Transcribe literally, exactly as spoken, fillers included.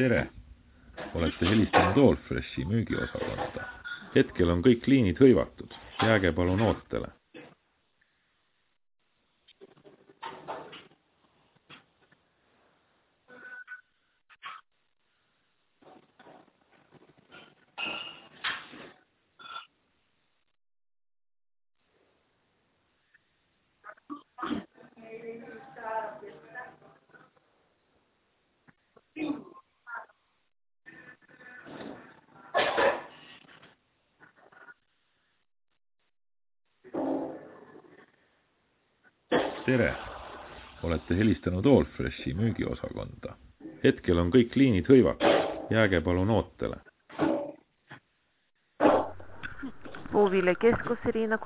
tere! Olete helistanud Allfreshi müügiosakonda. Hetkel on kõik liinid hõivatud. Jääge palun ootele. Tere! Olete helistanud Allfreshi müügiosakonda. Hetkel on kõik liinid hõivatud. Jääge palun ootele. Puuville keskus, Riina